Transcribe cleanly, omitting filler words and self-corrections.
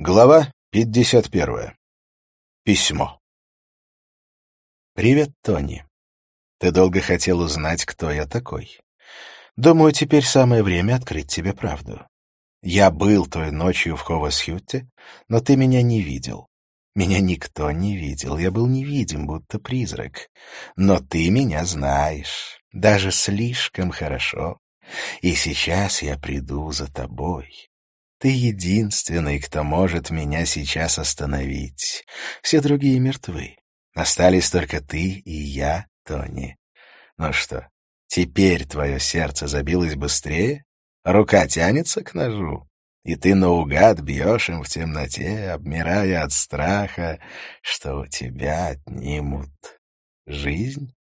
Глава 51. Письмо. «Привет, Тони. Ты долго хотел узнать, кто я такой. Думаю, теперь самое время открыть тебе правду. Я был той ночью в Ховасхютте, но ты меня не видел. Меня никто не видел, я был невидим, будто призрак. Но ты меня знаешь, даже слишком хорошо. И сейчас я приду за тобой. Ты единственный, кто может меня сейчас остановить. Все другие мертвы. Остались только ты и я, Тони. Ну что, теперь твое сердце забилось быстрее? Рука тянется к ножу? И ты наугад бьешь им в темноте, обмирая от страха, что у тебя отнимут жизнь?